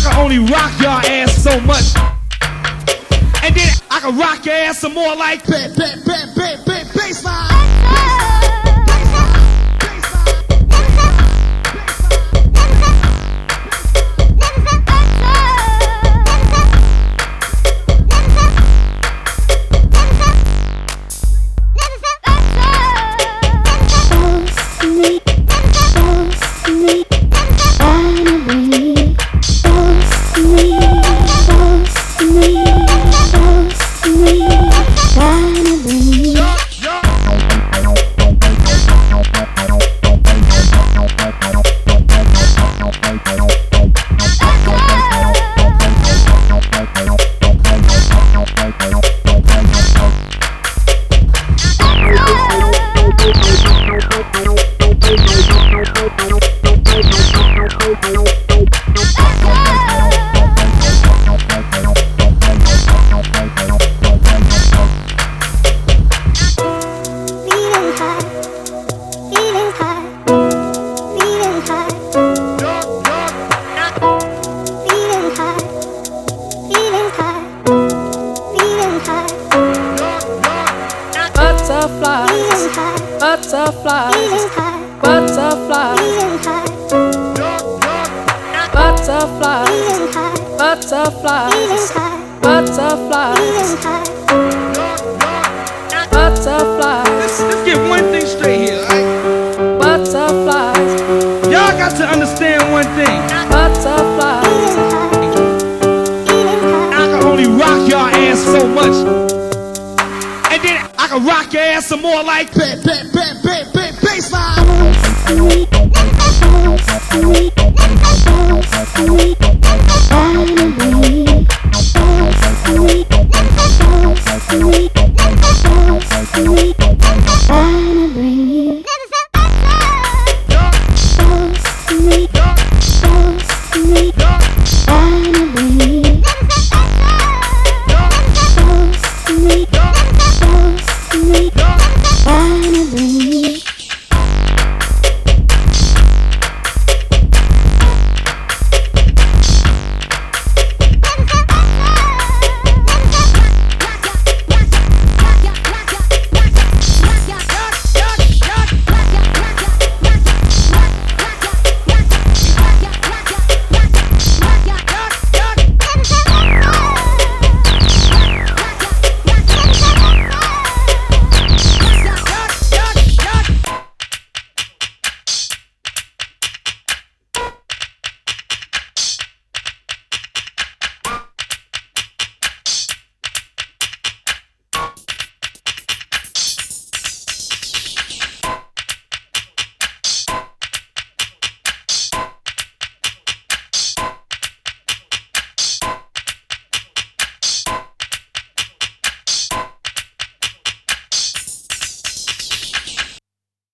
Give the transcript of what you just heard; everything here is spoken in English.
can only rock your ass so much. And then I can rock your ass some more like baseline. Butterflies, butterflies, butterflies, butterflies, butterflies, butterflies. Let's get one thing straight here, right? Butterflies. Y'all got to understand one thing. Butterflies. I can only rock your ass so much. And then I can rock your ass some more like baseline.